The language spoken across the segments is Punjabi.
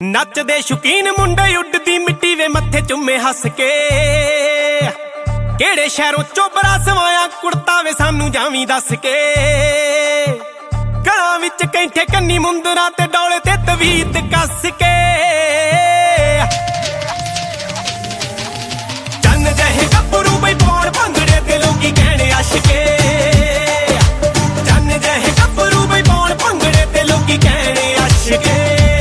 ਨੱਚਦੇ ਸ਼ੁਕੀਨ ਮੁੰਡੇ ਉੱਡਦੀ ਮਿੱਟੀ ਵੇ ਮੱਥੇ ਚੁੰਮੇ ਹੱਸ ਕੇ। ਕਿਹੜੇ ਸ਼ਹਿਰੋਂ ਚੋਬਰਾ ਸਵਾਇਆ ਕੁੜਤਾ ਵੇ ਸਾਨੂੰ ਜਾਵੀਂ ਦੱਸ ਕੇ। ਗਲਾਂ ਵਿੱਚ ਕੈਂਠੇ ਕੰਨੀ ਮੁੰਦਰਾਂ ਤੇ ਡੋਲੇ ਤੇ ਤਵੀਤ ਕੱਸ ਕੇ। ਚੰਨ ਜਿਹੇ ਗੱਭਰੂ ਬਈ ਪਾਉਣ ਭੰਗੜੇ ਤੇ ਲੋਕੀ ਕਹਿਣੇ ਆਸ਼ਕੇ। ਚੰਨ ਜਿਹੇ ਗੱਭਰੂ ਬਈ ਪਾਉਣ ਭੰਗੜੇ ਤੇ ਲੋਕੀ ਕਹਿਣੇ ਆਸ਼ਕੇ।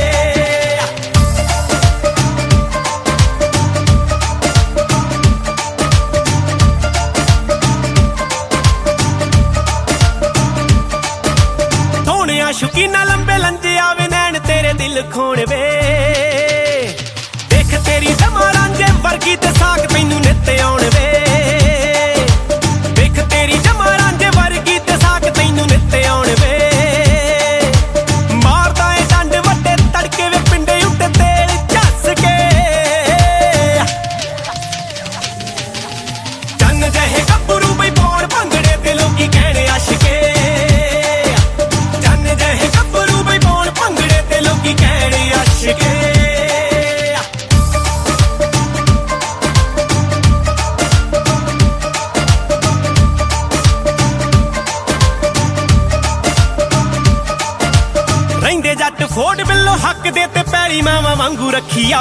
ਸ਼ੁਕੀਨਾ ਲੰਬੇ ਲੰਜੇ ਆਵੇ ਨੈਣ ਤੇਰੇ ਦਿਲ ਖੋਣ ਵੇ। ਦੇਖ ਤੇਰੀ ਜਮਾ ਰਾਂਝੇ ਵਰਗੀ ਤੇ ਸਾਕ ਤੈਨੂੰ ਨਿੱਤ ਆਉਣ ਵੇ। ਦੇਖ ਤੇਰੀ ਜਮਾ ਰਾਂਝੇ ਵਰਗੀ ਤੇ ਸਾਕ ਤੈਨੂੰ ਨਿੱਤ ਆਉਣ ਵੇ। ਮਾਰਦਾ ਏ ਡੰਡ ਵੱਡੇ ਤੜਕੇ ਵੇ ਪਿੰਡੇ ਉੱਤੇ ਤੇਲ ਝੱਸ ਕੇ। ਚੰਨ ਜਿਹੇ ਗੱਭਰੂ ਬਈ ਪਾਉਣ ਭੰਗੜੇ ਤੇ ਲੋਕੀ ਕਹਿਣੇ ਆਸ਼ਕੇ। ਰਹਿੰਦੇ ਜੱਟ ਫੋੜ ਬਿੱਲੋ ਹੱਕ ਦੇ ਤੇ ਪੈਲੀ ਮਾਵਾਂ ਵਾਂਗੂ ਰੱਖੀਆ।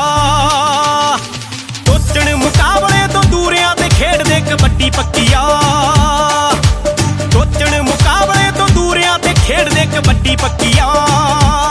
ਟੋਚਣ ਮੁਕਾਬਲੇ ਤੋਂ ਦੂਰਿਆਂ ਤੇ ਖੇਡਦੇ ਕਬੱਡੀ ਪੱਕੀਆ। ਟੋਚਣ ਮੁਕਾਬਲੇ ਤੋਂ ਦੂਰਿਆਂ ਤੇ ਖੇਡਦੇ ਕਬੱਡੀ ਪੱਕੀਆ।